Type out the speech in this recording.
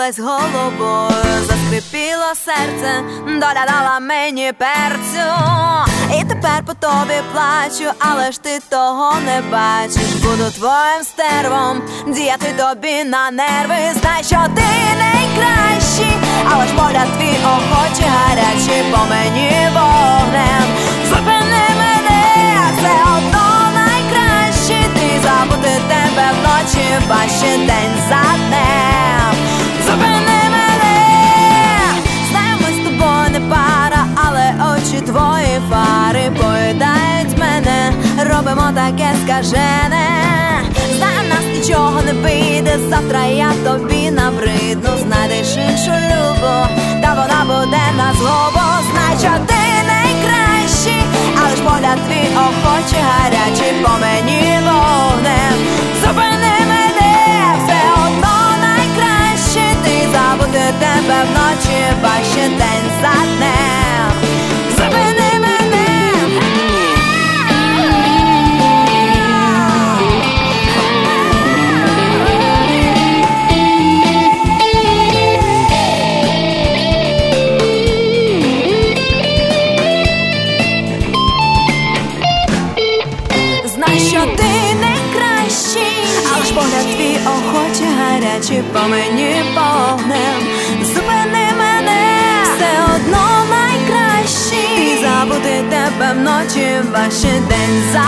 закрутилась головою, заскрипіло серце, доля дала мені перцю. І тепер по тобі плачу, але ж ти того не бачиш. Буду твоїм стервом, діяти тобі на нерви. Знай, що ти найкращий, але ж погляд твій охоче гарячий по мені вогнем. Зупини мене, все одно найкраще. Ти забути тебе вночі, важче день за днем. Зупини мене, знаю, ми з тобою не пара, але очі твої фари поїдають мене. Робимо таке скажене. Знаю, в нас нічого не вийде, завтра я тобі набридну. Знайдеш іншу любу, та вона буде на злобу. Знай, що ти найкращий, але ж погляд твій охоче гарячий по мені вогнем. Зупини мене, все одно найкраще. Ти забути тебе вночі, важче день за днем. Зупини мене. Знай, що ти найкращий, але ж погляд твій охоче гарячий по мені вогнем. Зупини мене, все одно найкращий. І забути тебе вночі, важче день за